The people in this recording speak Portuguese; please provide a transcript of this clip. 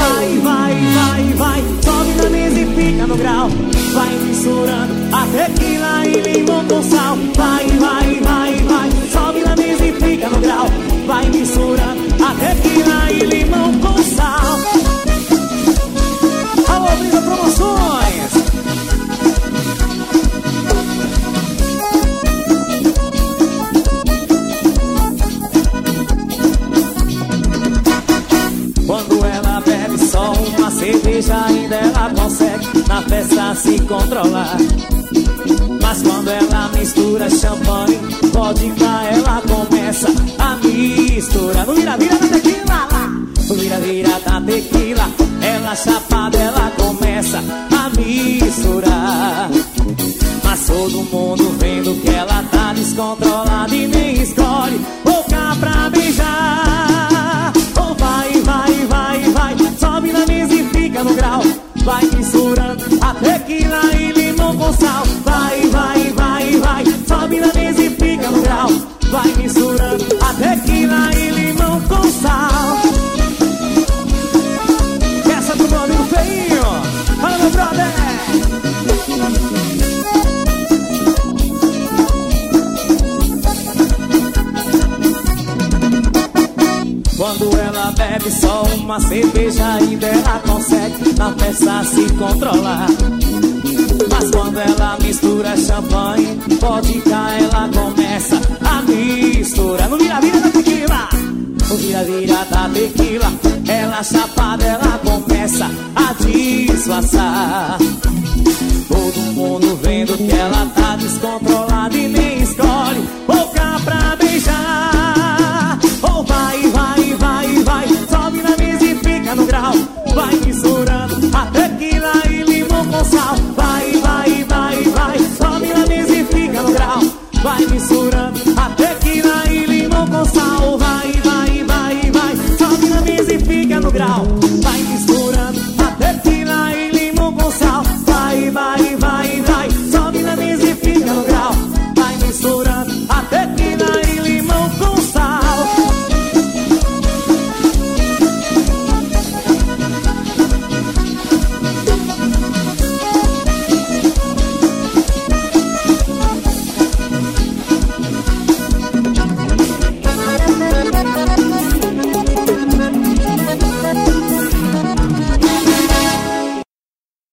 Vai, vai, vai, vai, sobe na mesa e fica no grau. Vai misturando a tequila e limão com sal. Vai, vai, vai, vai, sobe na mesa e fica no grau. Vai misturando a tequila e limão com sal. Alô, Brisa Promoções. Quando ela bebe só uma cerveja, ainda ela consegue na festa se controlar. Mas quando ela mistura champanhe, vodka, ela começa a misturar. No vira-vira da tequila, no vira-vira da tequila, ela chapada, ela começa a misturar. Mas todo mundo vendo que ela tá descontrolada e nem escolhe boca pra beijar. Oh, vai, vai, vai, vai, sobe na mesa e fica no grau. Vai misturando a tequila e limão com sal. Vai, vai, vai, vai, sobe na mesa e fica no grau. Vai misturando a tequila e limão com sal. Essa do meu amigo feinho. Fala, meu brother. Quando ela bebe só uma cerveja, ainda ela consegue na festa se controlar. Mas quando ela mistura champanhe, vodka, ela começa a misturar. No vira-vira da tequila, no vira-vira da tequila, ela chapada, ela começa a disfarçar. Todo mundo vendo que ela tá descontrolada e nem escolhe boca pra beijar. Oh, vai, vai, vai, vai, sobe na mesa e fica no grau. Vai misturando a tequila e limão com sal. Vai, vai, vai, vai, sobe na mesa e fica no grau. Vai misturando a tequila e limão com sal. Vai, vai, vai, vai, sobe na mesa e fica no grau. Vai misturando a tequila e limão com sal. Vai, vai, vai, vai, sobe na mesa e fica no grau. Vai misturando a tequila